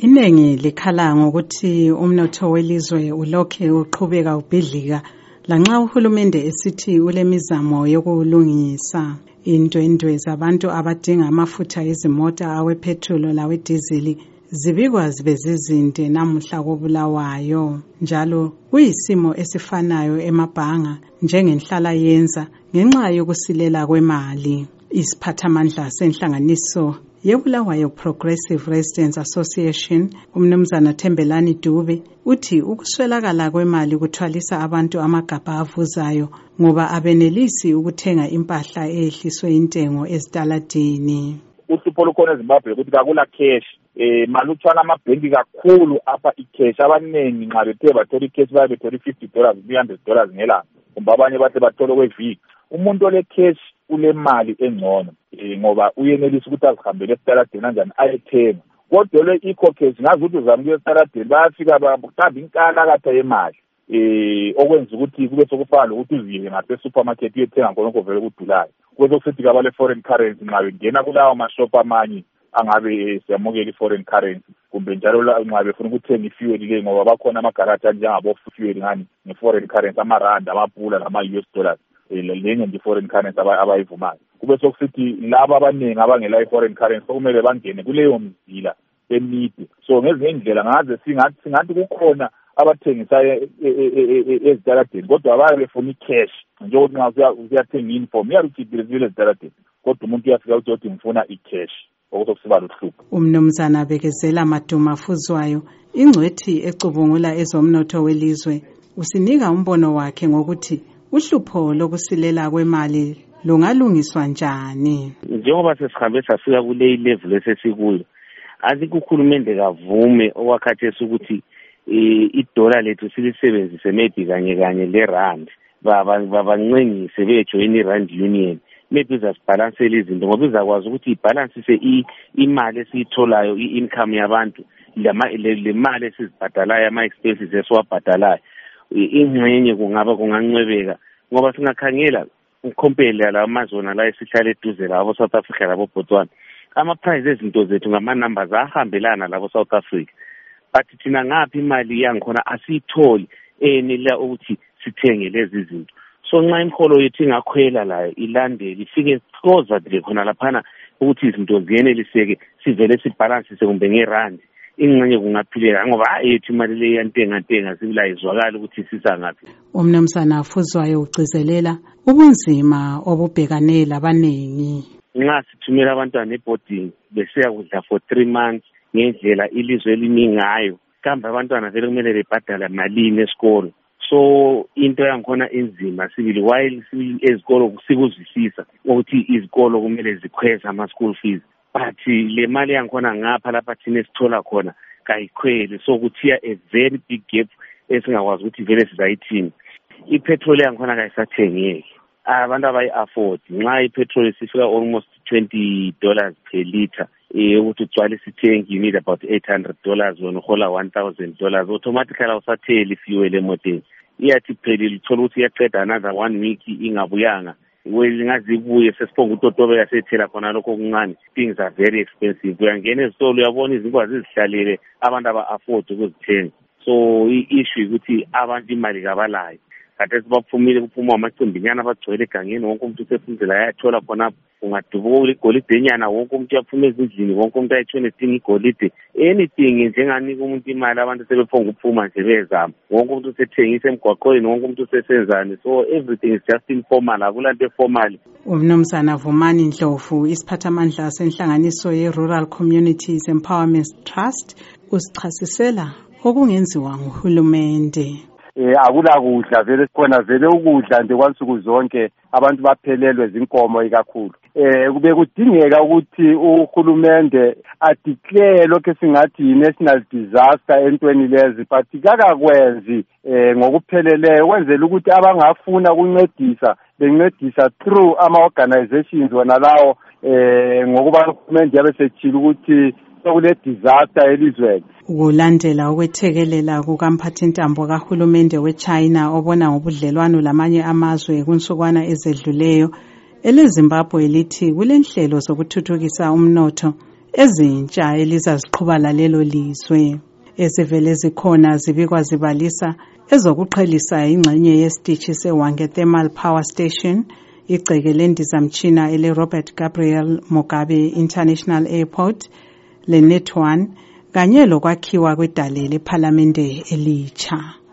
Iningi likhala ngokuthi umnotho welizwe ulokhe uqhubeka ubhidlika lanxa uhulumende esithi ulemizamo yokulungisa. Indwendwe zabantu abadinga amafutha ezimota awepetrol lawedizili zibikwa zibe zizinde namuhla koBulawayo. Njalo kuyisimo esifanayo emabhanga njengenhlala yenza ngenxa yokusilela kwemali. Isiphathamandla senhlanganiso yeBulawayo Progressive Residents Association, umnumzana Thembelani Dube, uthi ukuswelakala kwemali kuthwalisa abantu amagabha avuzayo ngoba abenelisi ukuthenga impahla ehliswe intengo ezitaladini. Uhlupho lukhona eZimbabwe ukuthi kakula cash. Maluthwana amabhenki kakhulu apha icash. Abaningi nxa bethe bathola icash baye bethola $50, $300 ngelanga. Kumbe abanye bathi bathola kweviki. Umuntu ole cash ulemali engcono ngoba uyenelisa ukuthi azihambele esitaladini kanjani ayethenga. Kodwa le eco-cash ngazi ukuthi uzamukela esitaladini bayafika bakhamba inkalakatha yemali. Okwenza ukuthi kube sokufana lokuthi uziye ngase-supermarket uyethenga khonokho vele kudulayo. Kube sokusithi kabale foreign currency nxa bengena kulawo mashop amanye angabe siyamukela i-foreign currency kumbe njalo nxa befuna ukuthenga ifuel le ngoba bakhona amagaraji anjengabo-fuel ngani nge-foreign currency, amaranda, amapula nama-US dollars. Lenye nje foreign currency abayivumayo. Kube sokusithi laba abaningi abangela i-foreign currency kumele bangene kuleyo mzila emide. So ngezinye indlela ngaze singathi kukhona abathengisa ezitaladini kodwa abaye befuna i-cash njengokuthi nxa uyathenga i-uniform iyalukhipile zile ezitaladini kodwa umuntu uyafika uthi ngifuna i-cash okuzokusiba luhlupho. Umnumzana Bekezela Maduma Fuzwayo, ingcwethi ecubungula ezomnotho welizwe, usinika umbono wakhe ngokuthi uhlupho lokusilela kwemali lungalungiswa njani. Njengoba sesihambe safika kule level esesikuyo, athi kuhulumende kavume okwakhathesi ukuthi idola lethu silisebenzise maybe kanye lerand, babancengise bejoin i-rand union, maybe izasibhalansela izinto ngoba izakwazi ukuthi ibhalansise imali esiyitholayo, i-income yabantu, le mali esizibhadalayo, ama-expenses esiwabhadalayo. Ingxenye kungancwebeka ngoba singakhangela ukhompela la amazona la esihlala eduze labo South Africa labo Botswana, ama-price ezinto zethu ngama-numbers ahambelana labo South Africa, but thina ngaphi imali yangikhona asiyitholi enela ukuthi sithenge lezi zinto. So nxa imholo yethu ingakhwela layo ilandele ifike closer le khona laphana ukuthi izinto ziyeneliseke sivele sibhalansise kumbe ngerandi, ingxenye kungaphileka ngoba yethu imali le yantenga sibila izwakala ukuthi sisa ngaphi. Umnumzana Fuzwayo ugcizelela ubunzima obubhekane labanengi. Nxa sithumela abantwana eboarding besiya kudla for 3 months ngendlela ilizwe eliningayo, kambe abantwana vele kumele bebhadala malini esikolo. So into yangikhona enzima sibili while ezikolo sikuzwisisa ukuthi izikolo kumele zikhweza ama-school fees, but le mali yangikhona ngapha lapha thina esithola khona kayikhweli, so kuthiya a very big gap esingakwazi ukuthi vele sizayithini. Ipetrol yangikhona kayisathengeki, abantu abayi-afford. Nxa ipetrol sifika almost $20 per liter, ukuthi ugcwale isithengi you need about $800, wena uhola $1,000, automatically awusatheli ifuel emoteni. Iyathi phelile uthola ukuthi iyaqeda another 1 week ingabuyanga, ngaze ibuye sesiphonga utotobeka sethela khona lokho okuncane. Things are very expensive. Uyangena ezitolo uyabona izingwazi ezihlalele abantu aba-afford ukuzithenga. So i-issue ukuthi abantu imali kabalayo. Khathesi baphumile kuphuma amacimbinyana abagcwele egangeni, wonke umuntu usefundela ayathola khonapho. Ungadubuka igolide enyana, wonke umuntu uyaphuma ezindlini, wonke umuntu ayitshona edinga igolide. Anything njenganika umuntu imali abantu sebephonga ukuphuma nje bezama. Wonke umuntu usethengisa emgwaqweni, wonke umuntu usesenzani. So everything is just informal, akulanto eformal. Umnumzana Vumani Ndlovu, isiphathamandla senhlanganiso ye-Rural Communities Empowerment Trust, usichasisela okungenziwa nguhulumende. Akula kudla vele sikhona vele ukudla nje kwansuku zonke abantu baphelelwe zinkomo ikakhulu. Kube kudingeka ukuthi uhulumende adeclare lokho esingathi yi-national disaster entweni lezi, but kakakwenzi ngokupheleleyo kwenzela ukuthi abangafuna ukuncedisa bencedisa through ama-organizations wona lawo ngokuba uhulumende yabe setshila ukuthi sokule disaster elizweni. Ukulandela ukwethekelela kukamphathintambo kahulumende weChina obona ngobudlelwano lamanye amazwe kunsukwana ezedluleyo, eleZimbabwe lithi kulenhlelo zokuthuthukisa umnotho ezintsha elizaziqhuba lalelo lizwe. Ezivele zikhona zibikwa zibalisa ezokuqhelisa ingxenye yesitishi seHwange Thermal Power Station, igceke lendizamtshina ele-Robert Gabriel Mugabe International Airport, le-Net1, kanye lokwakhiwa kwedale lephalamende elitsha.